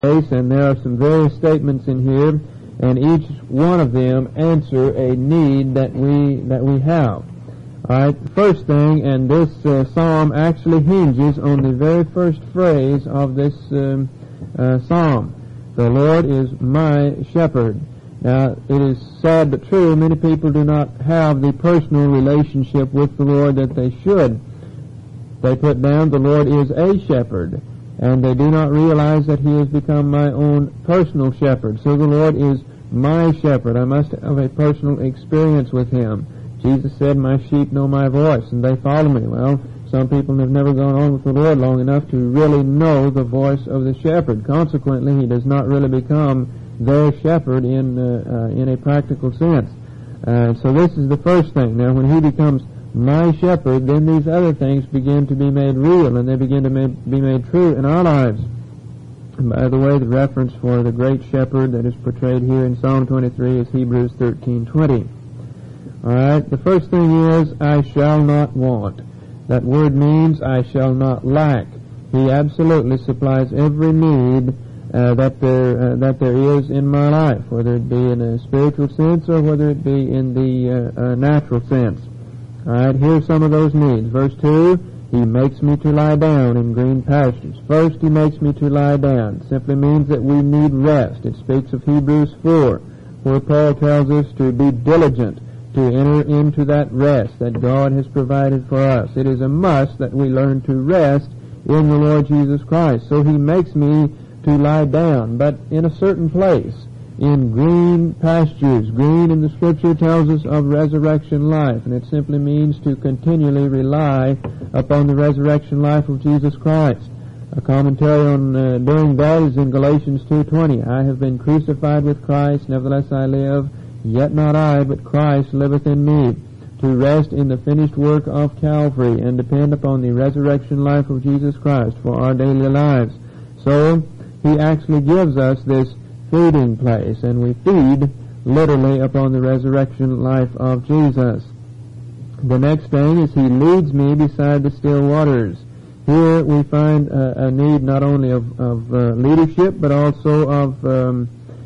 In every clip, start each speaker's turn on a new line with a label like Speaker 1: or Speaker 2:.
Speaker 1: and there are some various statements in here, and each one of them answer a need that we have. All right, the first thing, and this psalm actually hinges on the very first phrase of this psalm. The Lord is my shepherd. Now, it is sad but true, many people do not have the personal relationship with the Lord that they should. They put down the Lord is a shepherd, and they do not realize that He has become my own personal shepherd. So the Lord is my shepherd. I must have a personal experience with Him. Jesus said, my sheep know my voice, and they follow me. Well, some people have never gone on with the Lord long enough to really know the voice of the shepherd. Consequently, He does not really become their shepherd in a practical sense. So this is the first thing. Now, when He becomes my shepherd, then these other things begin to be made real, and they begin to be made true in our lives. And by the way, the reference for the great shepherd that is portrayed here in Psalm 23 is Hebrews 13:20. All right, the first thing is, I shall not want. That word means I shall not lack. He absolutely supplies every need that there is in my life, whether it be in a spiritual sense or whether it be in the natural sense. All right, here's some of those needs. Verse 2, He makes me to lie down in green pastures. First, He makes me to lie down. It simply means that we need rest. It speaks of Hebrews 4, where Paul tells us to be diligent to enter into that rest that God has provided for us. It is a must that we learn to rest in the Lord Jesus Christ. So He makes me to lie down, but in a certain place, in green pastures. Green in the Scripture tells us of resurrection life, and it simply means to continually rely upon the resurrection life of Jesus Christ. A commentary on doing that is in Galatians 2:20. I have been crucified with Christ, nevertheless I live, yet not I, but Christ liveth in me. To rest in the finished work of Calvary and depend upon the resurrection life of Jesus Christ for our daily lives. So, He actually gives us this feeding place, and we feed literally upon the resurrection life of Jesus. The next thing is He leads me beside the still waters. Here we find a need not only of leadership, but also of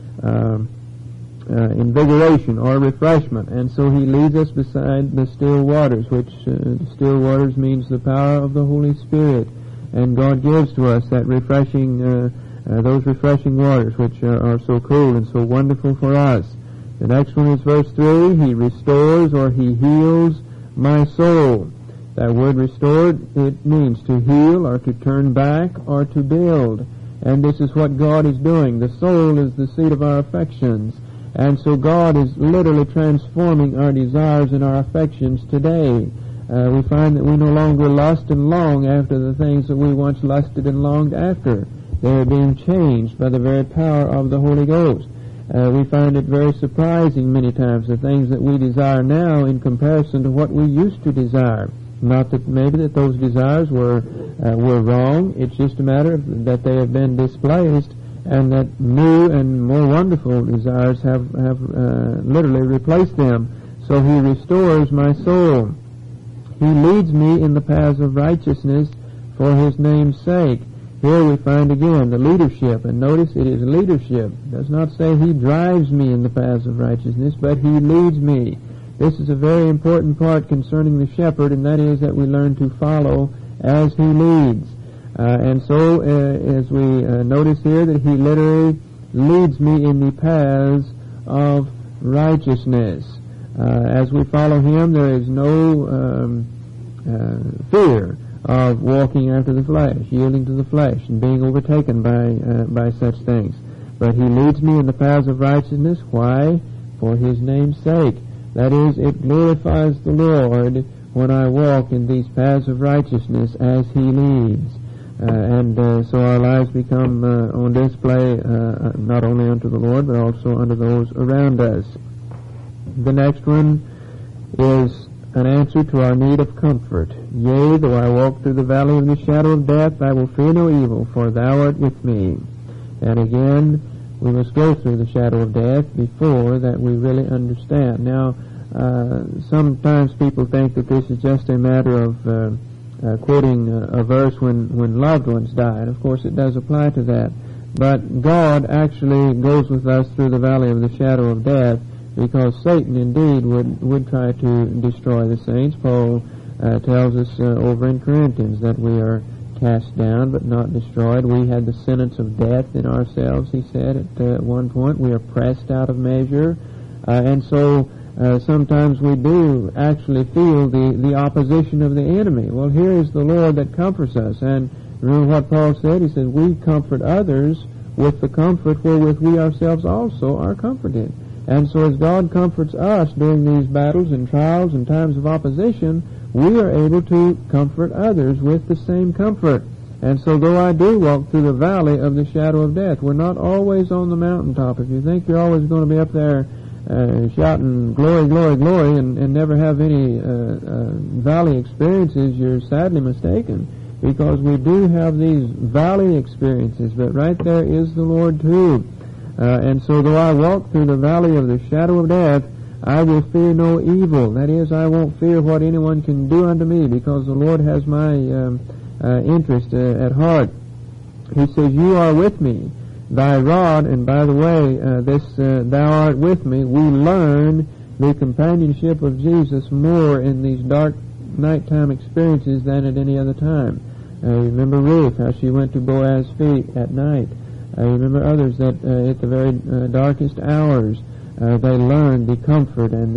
Speaker 1: invigoration or refreshment. And so He leads us beside the still waters, which still waters means the power of the Holy Spirit. And God gives to us that refreshing those refreshing waters which are so cool and so wonderful for us. The next one is verse 3, He restores or He heals my soul. That word restored, it means to heal or to turn back or to build. And this is what God is doing. The soul is the seat of our affections. And so God is literally transforming our desires and our affections today. We find that we no longer lust and long after the things that we once lusted and longed after. They are being changed by the very power of the Holy Ghost. We find it very surprising many times, the things that we desire now in comparison to what we used to desire. Not that maybe that those desires were wrong. It's just a matter of that they have been displaced, and that new and more wonderful desires have literally replaced them. So He restores my soul. He leads me in the paths of righteousness for His name's sake. Here we find again the leadership, and notice it is leadership. It does not say He drives me in the paths of righteousness, but He leads me. This is a very important part concerning the shepherd, and that is that we learn to follow as He leads. And so, as we notice here, that He literally leads me in the paths of righteousness. As we follow Him, there is no fear of walking after the flesh, yielding to the flesh, and being overtaken by such things. But He leads me in the paths of righteousness. Why? For His name's sake. That is, it glorifies the Lord when I walk in these paths of righteousness as He leads. So our lives become on display not only unto the Lord, but also unto those around us. The next one is an answer to our need of comfort. Yea, though I walk through the valley of the shadow of death, I will fear no evil, for Thou art with me. And again, we must go through the shadow of death before that we really understand. Now, sometimes people think that this is just a matter of quoting a verse when loved ones die. And of course it does apply to that. but God actually goes with us through the valley of the shadow of death, because Satan indeed would try to destroy the saints. Paul tells us over in Corinthians that we are cast down but not destroyed. We had the sentence of death in ourselves, he said at one point. We are pressed out of measure. And so sometimes we do actually feel the opposition of the enemy. Well, here is the Lord that comforts us. And remember what Paul said? He said, we comfort others with the comfort wherewith we ourselves also are comforted. And so as God comforts us during these battles and trials and times of opposition, we are able to comfort others with the same comfort. And so though I do walk through the valley of the shadow of death, we're not always on the mountaintop. If you think you're always going to be up there shouting glory, glory, glory, and never have any valley experiences, you're sadly mistaken, because we do have these valley experiences, but right there is the Lord too. And so though I walk through the valley of the shadow of death, I will fear no evil. That is, I won't fear what anyone can do unto me, because the Lord has my interest at heart. He says, you are with me. Thy rod, and by the way, thou art with me. We learn the companionship of Jesus more in these dark nighttime experiences than at any other time. Remember Ruth, how she went to Boaz's feet at night. I remember others that at the very darkest hours they learned the comfort and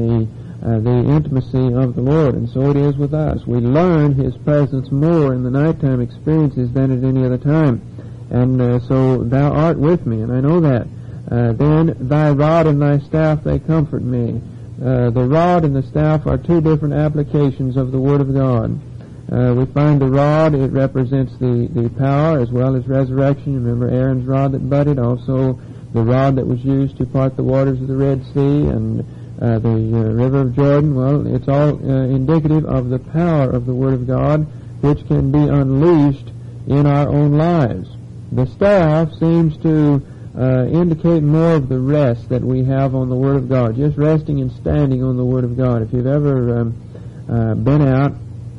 Speaker 1: the intimacy of the Lord. And so it is with us. We learn His presence more in the nighttime experiences than at any other time. And so thou art with me, and I know that. Then thy rod and thy staff, they comfort me. The rod and the staff are two different applications of the Word of God. We find the rod, it represents the power as well as resurrection. Remember Aaron's rod that budded, also the rod that was used to part the waters of the Red Sea and the river of Jordan. Well, it's all indicative of the power of the Word of God, which can be unleashed in our own lives. The staff seems to indicate more of the rest that we have on the Word of God, just resting and standing on the Word of God. If you've ever been out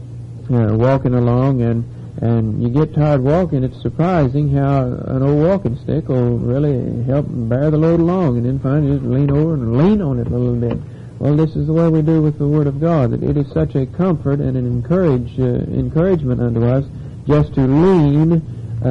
Speaker 1: walking along and you get tired walking, it's surprising how an old walking stick will really help bear the load along, and then finally just lean over and lean on it a little bit. Well, this is the way we do with the Word of God, that it is such a comfort and an encouragement unto us just to lean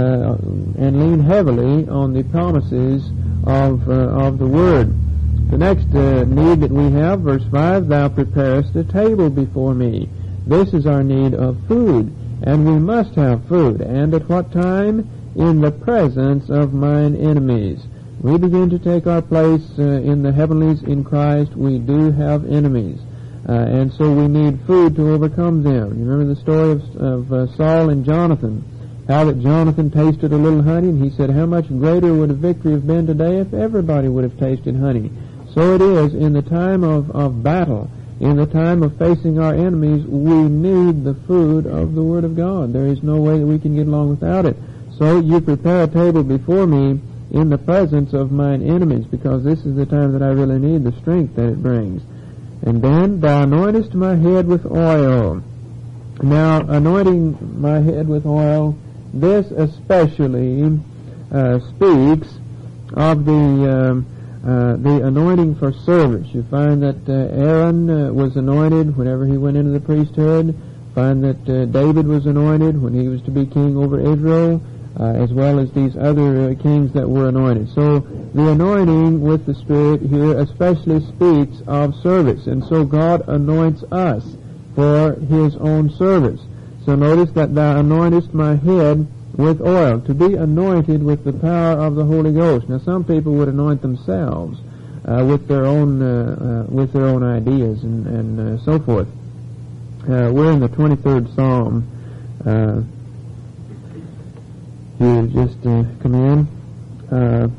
Speaker 1: and lean heavily on the promises of the Word. The next need that we have, verse 5, thou preparest a table before me. This is our need of food, and we must have food. And at what time? In the presence of mine enemies. We begin to take our place in the heavenlies in Christ. We do have enemies, and so we need food to overcome them. You remember the story of Saul and Jonathan, how that Jonathan tasted a little honey, and he said, how much greater would a victory have been today if everybody would have tasted honey? So it is in the time of battle. In the time of facing our enemies, we need the food of the Word of God. There is no way that we can get along without it. So you prepare a table before me in the presence of mine enemies, because this is the time that I really need the strength that it brings. And then thou anointest my head with oil. Now, anointing my head with oil, this especially speaks of the anointing for service. You find that Aaron was anointed whenever he went into the priesthood. Find that David was anointed when he was to be king over Israel, as well as these other kings that were anointed. So the anointing with the Spirit here especially speaks of service, and so God anoints us for His own service. So notice that thou anointest my head with oil, to be anointed with the power of the Holy Ghost. Now, some people would anoint themselves with their own ideas and so forth. We're in the 23rd Psalm. You just come in.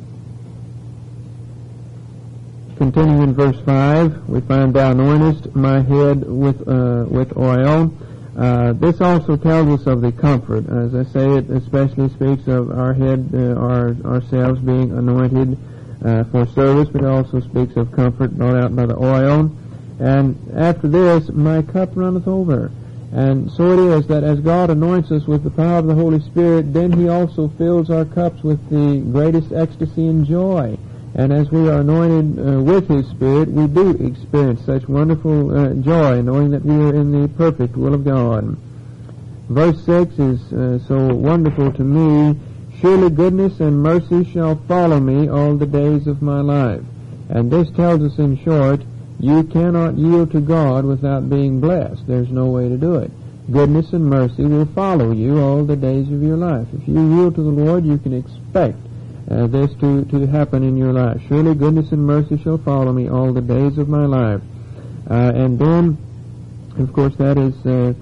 Speaker 1: Continuing in verse 5, we find thou anointest my head with oil. This also tells us of the comfort. As I say, it especially speaks of our head, ourselves being anointed for service, but it also speaks of comfort brought out by the oil. And after this, my cup runneth over. And so it is that as God anoints us with the power of the Holy Spirit, then He also fills our cups with the greatest ecstasy and joy. And as we are anointed with His Spirit, we do experience such wonderful joy, knowing that we are in the perfect will of God. Verse 6 is so wonderful to me. Surely goodness and mercy shall follow me all the days of my life. And this tells us in short, you cannot yield to God without being blessed. There's no way to do it. Goodness and mercy will follow you all the days of your life. If you yield to the Lord, you can expect this to happen in your life. Surely goodness and mercy shall follow me all the days of my life. And then, of course, that is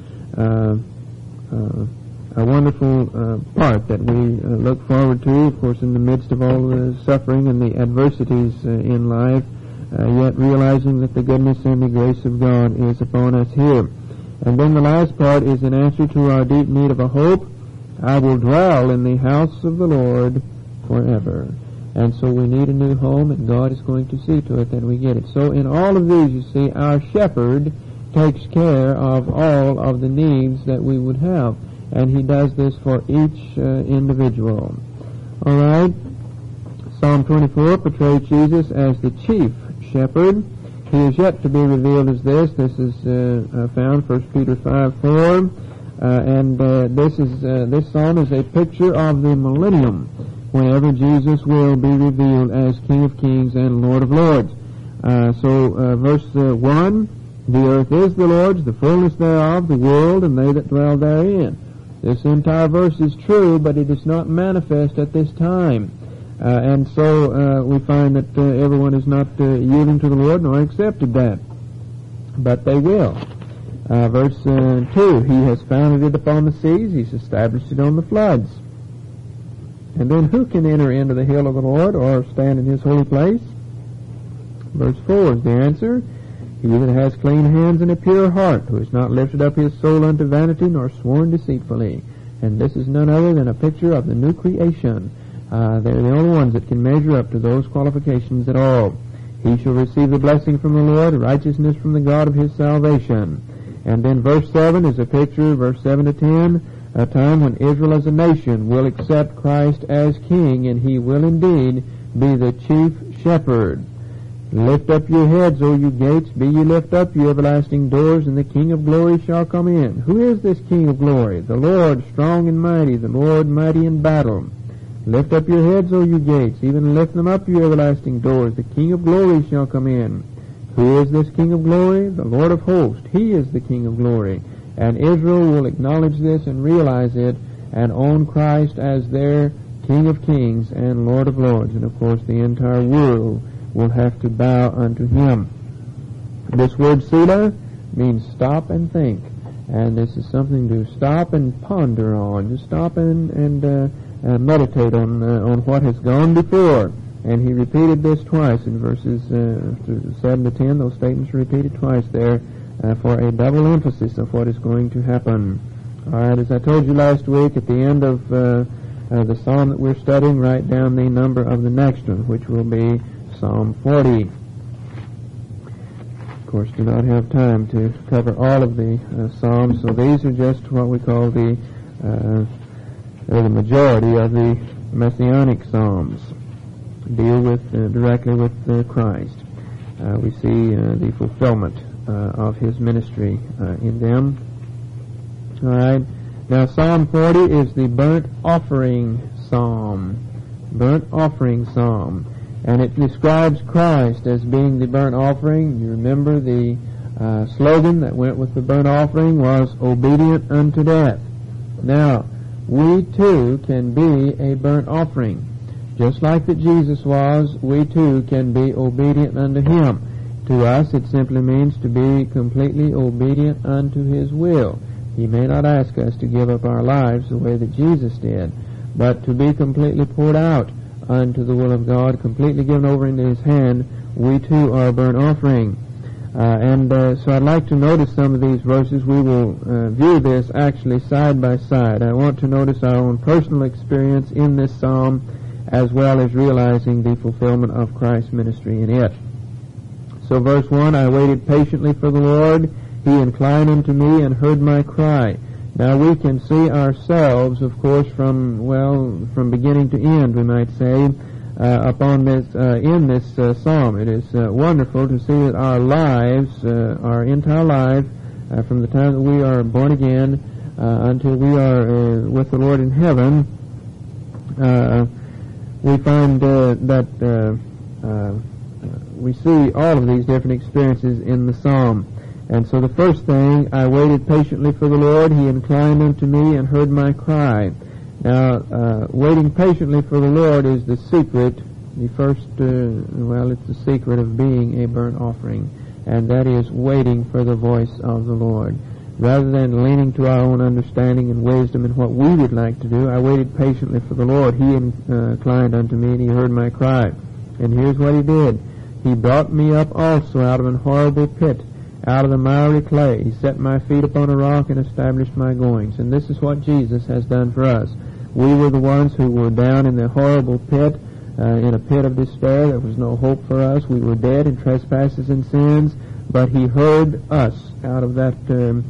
Speaker 1: a wonderful part that we look forward to, of course, in the midst of all the suffering and the adversities in life, yet realizing that the goodness and the grace of God is upon us here. And then the last part is in answer to our deep need of a hope. I will dwell in the house of the Lord forever. And so we need a new home, and God is going to see to it that we get it. So in all of these, you see, our shepherd takes care of all of the needs that we would have. And He does this for each individual. All right. Psalm 24 portrays Jesus as the chief shepherd. He is yet to be revealed as this. This is found 1 Peter 5:4, and this psalm is a picture of the millennium, whenever Jesus will be revealed as King of Kings and Lord of Lords. Verse 1: The earth is the Lord's, the fullness thereof, the world, and they that dwell therein. This entire verse is true, but it is not manifest at this time. And so we find that everyone is not yielding to the Lord nor accepted that. But they will. Verse 2, He has founded it upon the seas, He's established it on the floods. And then who can enter into the hill of the Lord or stand in His holy place? Verse 4 is the answer. He that has clean hands and a pure heart, who has not lifted up his soul unto vanity, nor sworn deceitfully. And this is none other than a picture of the new creation. They're the only ones that can measure up to those qualifications at all. He shall receive the blessing from the Lord, righteousness from the God of his salvation. And then verse 7 is a picture, verse 7 to 10, a time when Israel as a nation will accept Christ as King, and He will indeed be the chief shepherd. Lift up your heads, O you gates, be ye lift up, you everlasting doors, and the King of glory shall come in. Who is this King of glory? The Lord strong and mighty, the Lord mighty in battle. Lift up your heads, O you gates, even lift them up, you everlasting doors. The King of glory shall come in. Who is this King of glory? The Lord of hosts. He is the King of glory. And Israel will acknowledge this and realize it and own Christ as their King of kings and Lord of lords. And of course the entire world will have to bow unto Him. This word Selah means stop and think. And this is something to stop and ponder on, to stop and meditate on what has gone before. And he repeated this twice in verses 7 to 10. Those statements are repeated twice there for a double emphasis of what is going to happen. All right, as I told you last week, at the end of the psalm that we're studying, write down the number of the next one, which will be Psalm 40. Of course, do not have time to cover all of the psalms, so these are just what we call the majority of the Messianic psalms. Deal with directly with Christ. We see the fulfillment of His ministry in them. All right. Now, Psalm 40 is the burnt offering psalm. Burnt offering psalm. And it describes Christ as being the burnt offering. You remember the slogan that went with the burnt offering was, obedient unto death. Now, we too can be a burnt offering. Just like that Jesus was, we too can be obedient unto Him. To us, it simply means to be completely obedient unto His will. He may not ask us to give up our lives the way that Jesus did, but to be completely poured out unto the will of God, completely given over into His hand, we too are a burnt offering. So I'd like to notice some of these verses. We will view this actually side by side. I want to notice our own personal experience in this psalm, as well as realizing the fulfillment of Christ's ministry in it. So verse 1, I waited patiently for the Lord. He inclined unto me and heard my cry. Now we can see ourselves, of course, from beginning to end, we might say, upon this, in this psalm. It is wonderful to see that our lives, our entire life, from the time that we are born again until we are with the Lord in heaven, we find that we see all of these different experiences in the psalm. And so the first thing, I waited patiently for the Lord. He inclined unto me and heard my cry. Now, waiting patiently for the Lord is the secret, the first, it's the secret of being a burnt offering, and that is waiting for the voice of the Lord. Rather than leaning to our own understanding and wisdom and what we would like to do, I waited patiently for the Lord. He inclined unto me and He heard my cry. And here's what He did. He brought me up also out of an horrible pit, out of the miry clay. He set my feet upon a rock and established my goings. And this is what Jesus has done for us. We were the ones who were down in the horrible pit, in a pit of despair. There was no hope for us. We were dead in trespasses and sins. But He heard us out of that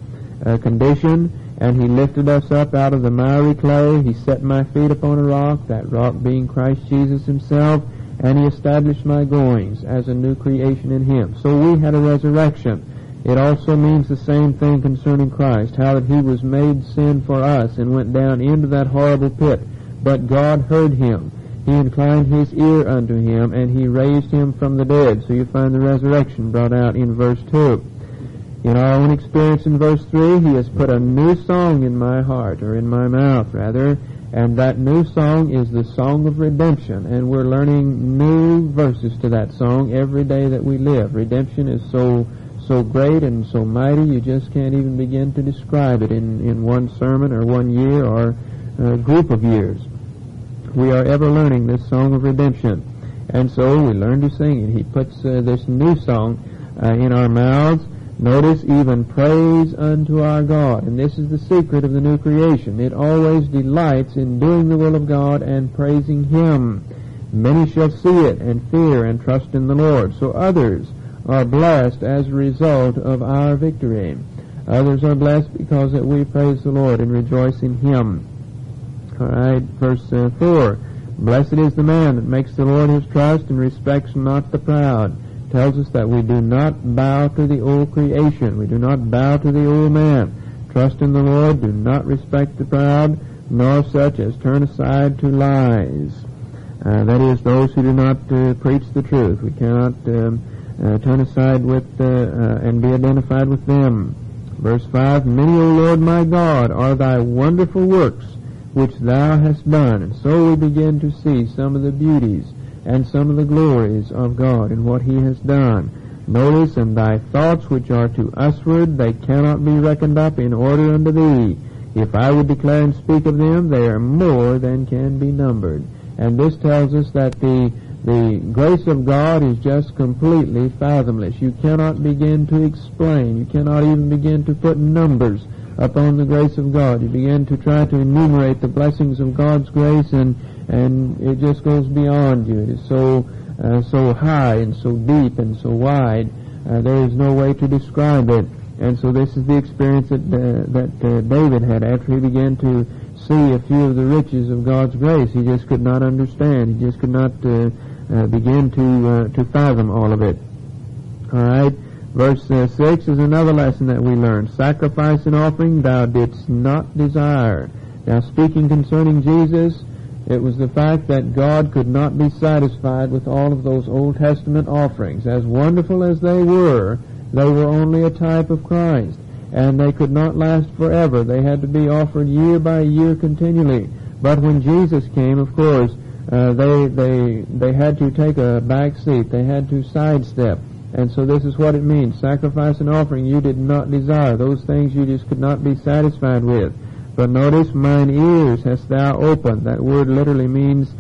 Speaker 1: condition, and He lifted us up out of the miry clay. He set my feet upon a rock, that rock being Christ Jesus Himself, and He established my goings as a new creation in Him. So we had a resurrection. It also means the same thing concerning Christ, how that He was made sin for us and went down into that horrible pit. But God heard Him. He inclined His ear unto Him, and He raised Him from the dead. So you find the resurrection brought out in verse 2. In our own experience in verse 3, He has put a new song in my heart, or in my mouth, rather, and that new song is the song of redemption, and we're learning new verses to that song every day that we live. Redemption is so great and so mighty, you just can't even begin to describe it in one sermon or 1 year or a group of years. We are ever learning this song of redemption, and so we learn to sing it. He puts this new song in our mouths. Notice, even praise unto our God. And this is the secret of the new creation. It always delights in doing the will of God and praising Him. Many shall see it and fear and trust in the Lord. So others are blessed as a result of our victory. Others are blessed because that we praise the Lord and rejoice in Him. All right, verse 4. Blessed is the man that makes the Lord his trust and respects not the proud. Tells us that we do not bow to the old creation. We do not bow to the old man. Trust in the Lord. Do not respect the proud, nor such as turn aside to lies. That is, those who do not preach the truth. We cannot turn aside with and be identified with them. Verse 5, Many, O Lord my God, are thy wonderful works which thou hast done. And so we begin to see some of the beauties and some of the glories of God and what He has done. Notice, and thy thoughts which are to usward, they cannot be reckoned up in order unto thee. If I would declare and speak of them, they are more than can be numbered. And this tells us that the grace of God is just completely fathomless. You cannot begin to explain. You cannot even begin to put numbers upon the grace of God. You begin to try to enumerate the blessings of God's grace, and it just goes beyond you. It is so high and so deep and so wide. There is no way to describe it. And so this is the experience that David had after he began to see a few of the riches of God's grace. He just could not understand. He just could not begin to fathom all of it. All right. Verse 6 is another lesson that we learn. Sacrifice and offering thou didst not desire. Now, speaking concerning Jesus, it was the fact that God could not be satisfied with all of those Old Testament offerings. As wonderful as they were only a type of Christ, and they could not last forever. They had to be offered year by year continually. But when Jesus came, of course, they had to take a back seat. They had to sidestep. And so this is what it means. Sacrifice and offering you did not desire. Those things you just could not be satisfied with. But notice, mine ears hast thou opened. That word literally means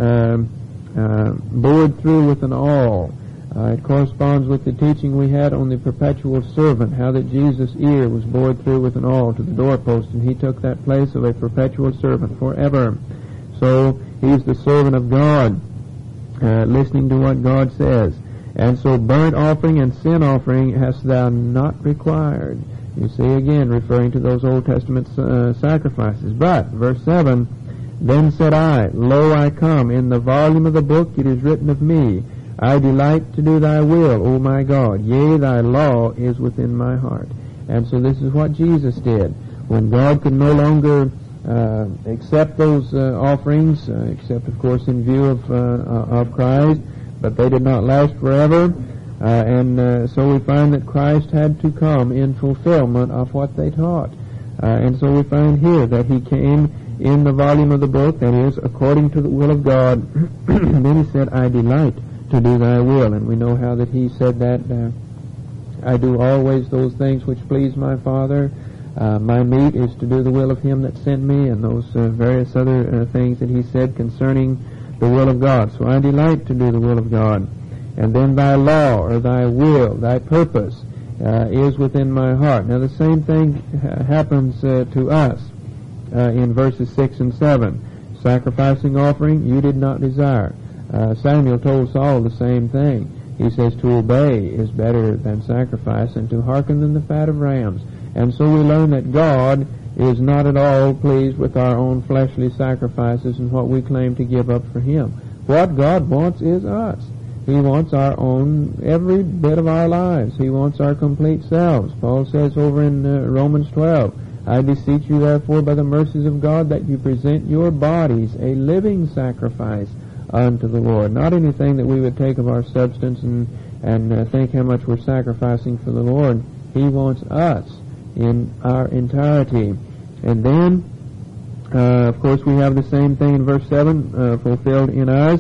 Speaker 1: bored through with an awl. It corresponds with the teaching we had on the perpetual servant, how that Jesus' ear was bored through with an awl to the doorpost, and He took that place of a perpetual servant forever. So He's the servant of God, listening to what God says. And so burnt offering and sin offering hast thou not required. You see, again, referring to those Old Testament sacrifices. But, verse 7, then said I, Lo, I come. In the volume of the book it is written of me. I delight to do thy will, O my God. Yea, thy law is within my heart. And so this is what Jesus did. When God could no longer accept those offerings, except, of course, in view of Christ, but they did not last forever. So we find that Christ had to come in fulfillment of what they taught. And so we find here that he came in the volume of the book, that is, according to the will of God. And then he said, I delight to do thy will. And we know how that he said that, I do always those things which please my Father. My meat is to do the will of him that sent me, and those various other things that he said concerning the will of God. So I delight to do the will of God. And then thy law, or thy will, thy purpose, is within my heart. Now the same thing happens to us in verses 6 and 7. Sacrificing offering you did not desire. Samuel told Saul the same thing. He says, to obey is better than sacrifice, and to hearken than the fat of rams. And so we learn that God is not at all pleased with our own fleshly sacrifices and what we claim to give up for him. What God wants is us. He wants our own, every bit of our lives. He wants our complete selves. Paul says over in Romans 12, I beseech you therefore by the mercies of God that you present your bodies a living sacrifice unto the Lord. Not anything that we would take of our substance and think how much we're sacrificing for the Lord. He wants us in our entirety. And then, of course, we have the same thing in verse 7 fulfilled in us.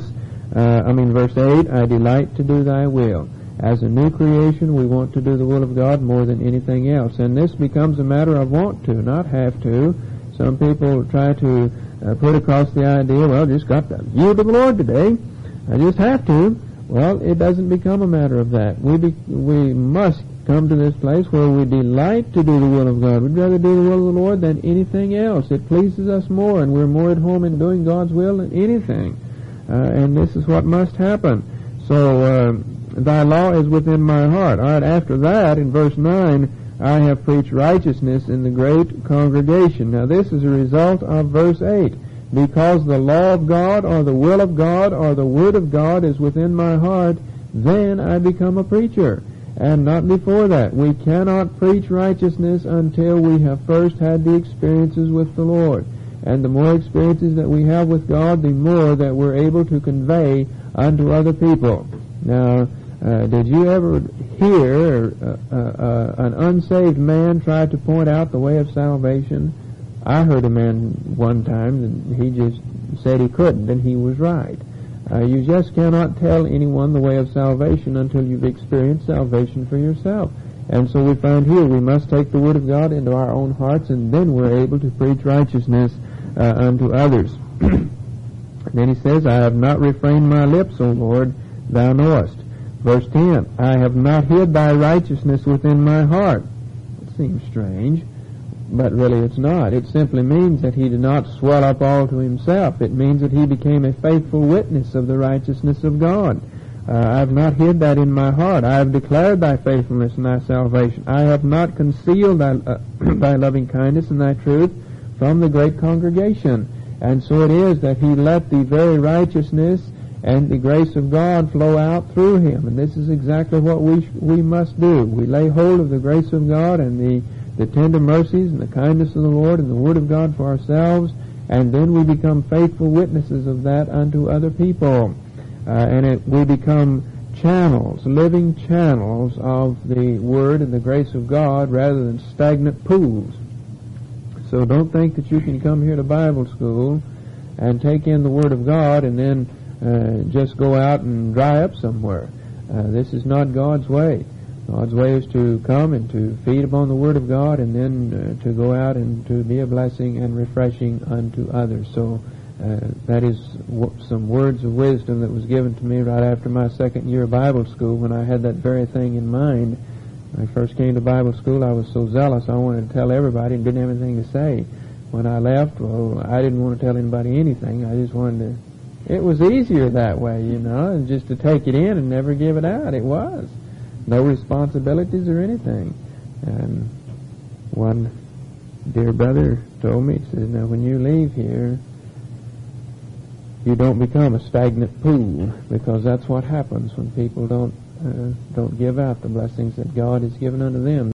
Speaker 1: Verse 8, I delight to do thy will. As a new creation, we want to do the will of God more than anything else. And this becomes a matter of want to, not have to. Some people try to put across the idea, well, just got to yield to the Lord today. I just have to. Well, it doesn't become a matter of that. We must come to this place where we delight to do the will of God. We'd rather do the will of the Lord than anything else. It pleases us more, and we're more at home in doing God's will than anything. And this is what must happen. So, thy law is within my heart. All right, after that, in verse 9, I have preached righteousness in the great congregation. Now, this is a result of verse 8. Because the law of God, or the will of God, or the word of God is within my heart, then I become a preacher. And not before that. We cannot preach righteousness until we have first had the experiences with the Lord. And the more experiences that we have with God, the more that we're able to convey unto other people. Now, did you ever hear an unsaved man try to point out the way of salvation? I heard a man one time, and he just said he couldn't, and he was right. You just cannot tell anyone the way of salvation until you've experienced salvation for yourself. And so we find here we must take the Word of God into our own hearts, and then we're able to preach righteousness unto others. Then he says, I have not refrained my lips, O Lord, thou knowest. Verse 10, I have not hid thy righteousness within my heart. It seems strange, but really it's not. It simply means that he did not swell up all to himself. It means that he became a faithful witness of the righteousness of God. I have not hid that in my heart. I have declared thy faithfulness and thy salvation. I have not concealed thy loving kindness and thy truth from the great congregation. And so it is that he let the very righteousness and the grace of God flow out through him. And this is exactly what we must do. We lay hold of the grace of God and the tender mercies and the kindness of the Lord and the Word of God for ourselves, and then we become faithful witnesses of that unto other people. We become channels, living channels of the Word and the grace of God rather than stagnant pools. So don't think that you can come here to Bible school and take in the Word of God and then just go out and dry up somewhere. This is not God's way. God's way is to come and to feed upon the Word of God, and then to go out and to be a blessing and refreshing unto others. So that is some words of wisdom that was given to me right after my second year of Bible school, when I had that very thing in mind. When I first came to Bible school, I was so zealous I wanted to tell everybody and didn't have anything to say. When I left, well, I didn't want to tell anybody anything. I just wanted to It was easier that way, and just to take it in and never give it out. It was. No responsibilities or anything. And one dear brother told me, he says, now when you leave here, you don't become a stagnant pool, because that's what happens when people don't give out the blessings that God has given unto them.